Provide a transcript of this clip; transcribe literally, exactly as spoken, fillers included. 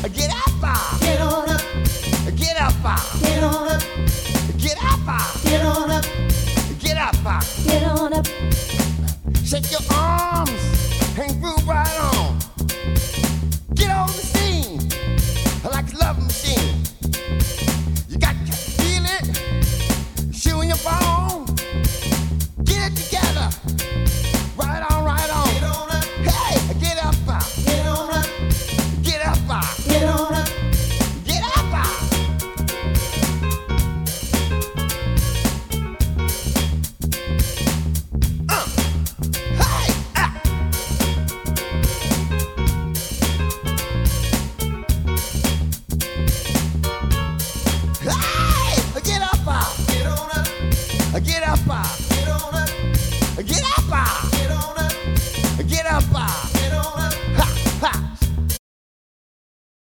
Get up, ah. Get on up. Get up, ah. Get on up. Get up, ah. Get on up. Get up, ah. Get on up. Shake your arms and groove right.